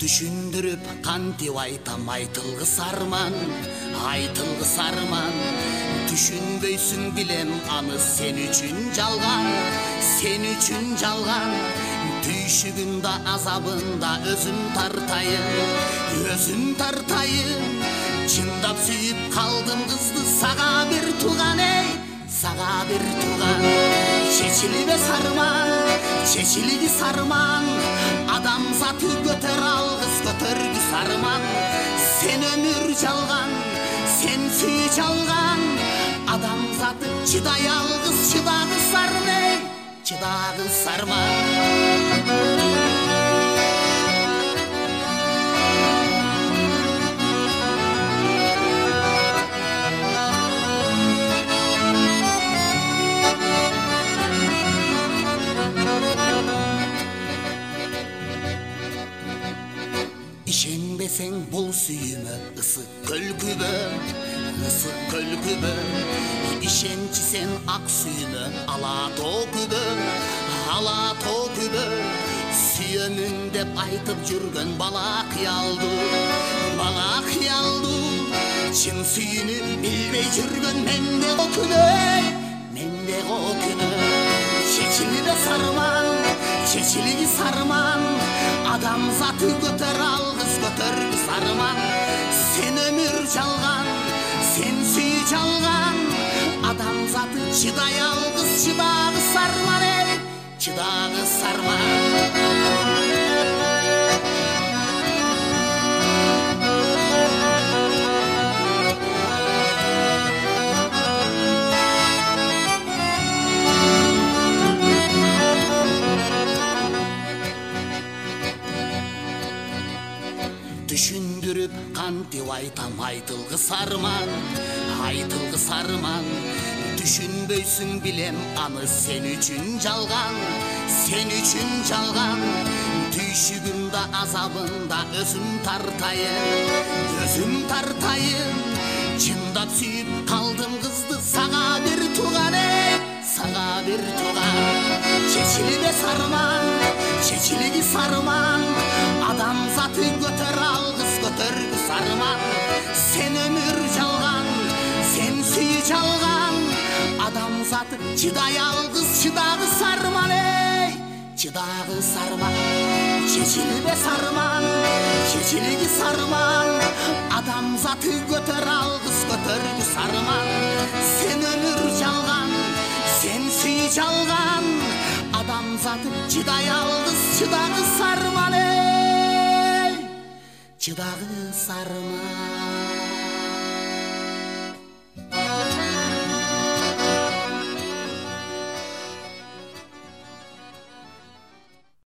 Düşündürüp kantip aytam aytılgыс арман, aytılgыс арман. Düşünböysүң билем аны sen үчүн жалган, sen үчүн жалган. Түйшүгүндө азабында өзүм тартайын, чындап сүйүп калдым кызды сага бир туган эй, сага бир туган. Чечилбе сарман, чечилги сарман, адамзаты көтөр алгыс көтөргүс арман. Сен өмүр жалган, сен сүй жалган, адамзаты чыдай алгыс чыдагыс арман, чыдагыс арман. İşenbesең бул сүйүмө ысык көлкүбө, ысык көлкүбө. İşенчисең ак сүйүмө ала токүбө, ала токүбө. Сүйөмүн деп айтып жүргөн бала кыялдуу, бала кыялдуу. Чын сүйүүнү билбей жүргөн менде окүнө, менде окүнө. Чечилбе сарман, чечилги сарман, адамзаты көтөр алгыс көтөргүс арман. Сен өмүр жалган, сен сүй жалган, адамзаты чыдай алгыс чыдагыс арман эй, чыдагыс арман. Düşündürüp kantip aytam aytılgыс арман, aytılgыс арман. Düşünböysүң билем аны sen үчүн жалган, sen үчүн жалган. Түйшүгүндө азабында өзүм тартайын, чындап сүйүп калдым кызды сага бир туган эй, сага бир туган. Чечилбе сарман, чечилги сарман, адамзаты көтөр алгыс көтөргүс арман. Сен өмүр жалган, сен сүй жалган, адамзаты чыдай алгыс чыдагыс арман эй, чыдагыс арман. Чечилбе сарман, чечилги сарман, адамзаты көтөр алгыс көтөргүс арман. Сен өмүр жалган, сен сүй жалган, адамзаты чыдай алгыс чыдагыс арман эй, чыдагыс арман.